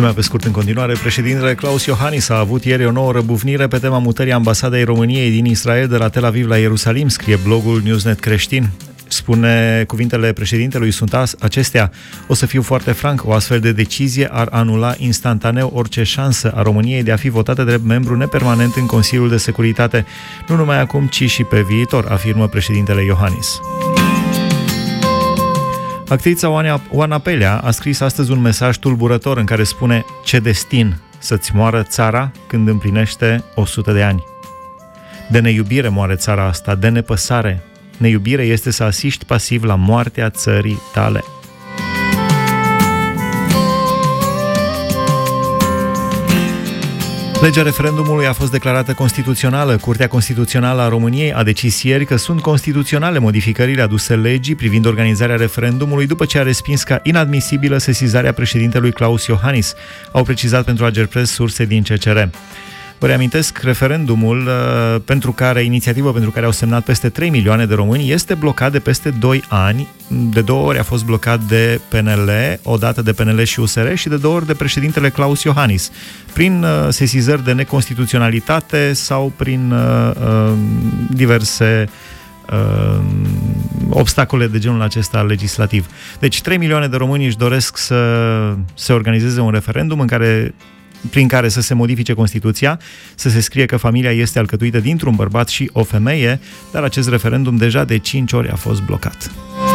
Lumea pe scurt în continuare. Președintele Klaus Iohannis a avut ieri o nouă răbufnire pe tema mutării ambasadei României din Israel de la Tel Aviv la Ierusalim, scrie blogul Newsnet Creștin. Spune, cuvintele președintelui sunt acestea: o să fiu foarte franc, o astfel de decizie ar anula instantaneu orice șansă a României de a fi votată drept membru nepermanent în Consiliul de Securitate, nu numai acum, ci și pe viitor, afirmă președintele Iohannis. Actrița Oana Pelea a scris astăzi un mesaj tulburător în care spune: ce destin să-ți moară țara când împlinește 100 de ani. De neiubire moare țara asta, de nepăsare. Neiubire este să asiști pasiv la moartea țării tale. Legea referendumului a fost declarată constituțională. Curtea Constituțională a României a decis ieri că sunt constituționale modificările aduse legii privind organizarea referendumului după ce a respins ca inadmisibilă sesizarea președintelui Klaus Iohannis, au precizat pentru Agerpres surse din CCR. Vă reamintesc, referendumul inițiativă pentru care au semnat peste 3 milioane de români este blocat de peste 2 ani. De 2 ori a fost blocat de PNL, o dată de PNL și USR și de 2 ori de președintele Klaus Iohannis, prin sesizări de neconstituționalitate sau prin diverse obstacole de genul acesta legislativ. Deci 3 milioane de români își doresc să se organizeze un referendum prin care să se modifice Constituția, să se scrie că familia este alcătuită dintr-un bărbat și o femeie, dar acest referendum deja de 5 ori a fost blocat.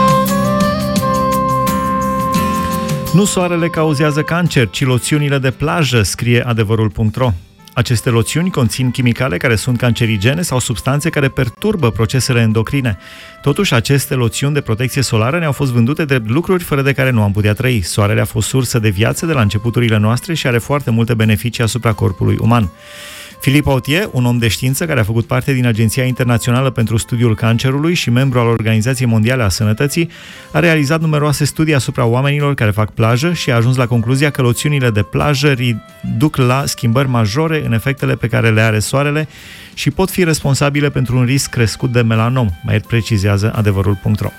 Nu soarele cauzează cancer, ci loțiunile de plajă, scrie adevărul.ro. Aceste loțiuni conțin chimicale care sunt cancerigene sau substanțe care perturbă procesele endocrine. Totuși, aceste loțiuni de protecție solară ne-au fost vândute drept lucruri fără de care nu am putea trăi. Soarele a fost sursă de viață de la începuturile noastre și are foarte multe beneficii asupra corpului uman. Philippe Autier, un om de știință care a făcut parte din Agenția Internațională pentru Studiul Cancerului și membru al Organizației Mondiale a Sănătății, a realizat numeroase studii asupra oamenilor care fac plajă și a ajuns la concluzia că loțiunile de plajă duc la schimbări majore în efectele pe care le are soarele și pot fi responsabile pentru un risc crescut de melanom, mai precizează adevărul.ro.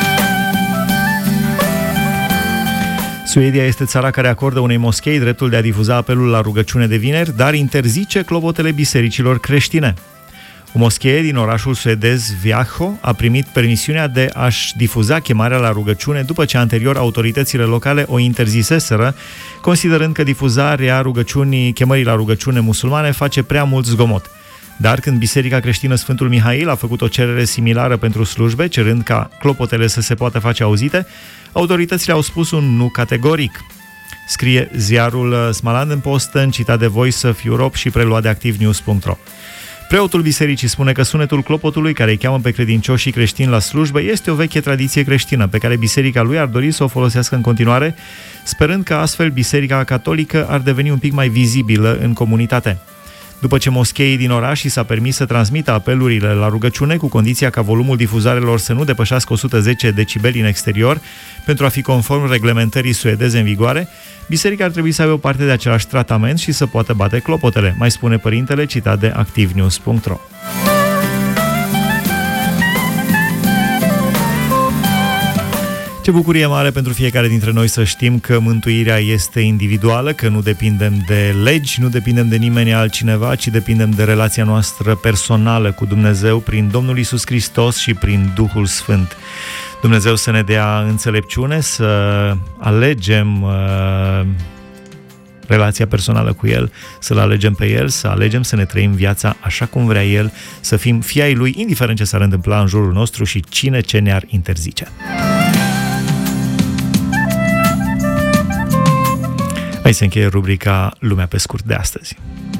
Suedia este țara care acordă unei moschei dreptul de a difuza apelul la rugăciune de vineri, dar interzice clopotele bisericilor creștine. O moschee din orașul suedez Viaho a primit permisiunea de a-și difuza chemarea la rugăciune după ce anterior autoritățile locale o interziseseră, considerând că difuzarea chemării la rugăciune musulmane face prea mult zgomot. Dar când Biserica Creștină Sfântul Mihail a făcut o cerere similară pentru slujbe, cerând ca clopotele să se poată face auzite, autoritățile au spus un nu categoric. Scrie ziarul Smalander Posten, citat de Voice of Europe și preluat de ActiveNews.ro. Preotul bisericii spune că sunetul clopotului care îi cheamă pe credincioșii creștini la slujbă este o veche tradiție creștină pe care biserica lui ar dori să o folosească în continuare, sperând că astfel biserica catolică ar deveni un pic mai vizibilă în comunitate. După ce moscheii din oraș i s-a permis să transmită apelurile la rugăciune cu condiția ca volumul difuzarelor să nu depășească 110 decibeli în exterior pentru a fi conform reglementării suedeze în vigoare, biserica ar trebui să aibă o parte de același tratament și să poată bate clopotele, mai spune părintele citat de ActiveNews.ro. Ce bucurie mare pentru fiecare dintre noi să știm că mântuirea este individuală, că nu depindem de legi, nu depindem de nimeni altcineva, ci depindem de relația noastră personală cu Dumnezeu prin Domnul Iisus Hristos și prin Duhul Sfânt. Dumnezeu să ne dea înțelepciune, să alegem relația personală cu El, să-L alegem pe El, să alegem să ne trăim viața așa cum vrea El, să fim fii ai Lui, indiferent ce s-ar întâmpla în jurul nostru și cine ce ne-ar interzice. Aici se încheie rubrica Lumea pe scurt de astăzi.